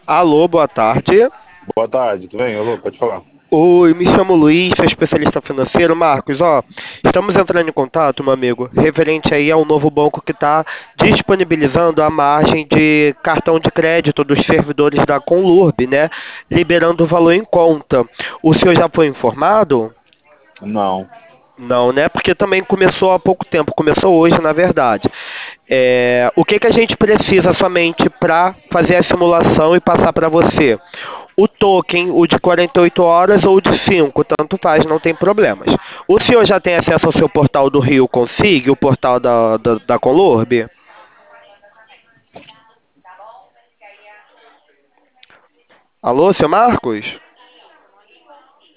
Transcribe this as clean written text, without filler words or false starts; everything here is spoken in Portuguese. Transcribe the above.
Alô, boa tarde. Boa tarde, tudo bem? Alô, pode falar. Oi, me chamo Luiz, sou especialista financeiro. Marcos, estamos entrando em contato, meu amigo, referente aí ao novo banco que está disponibilizando a margem de cartão de crédito dos servidores da Conlurb, né? Liberando o valor em conta. O senhor já foi informado? Não. Não, né? Porque também começou há pouco tempo, começou hoje, na verdade. O que que a gente precisa somente para fazer a simulação e passar para você? O token, o de 48 horas ou o de 5, tanto faz, não tem problemas. O senhor já tem acesso ao seu portal do Rio Consig, o portal da Conlurb? Alô, seu Marcos?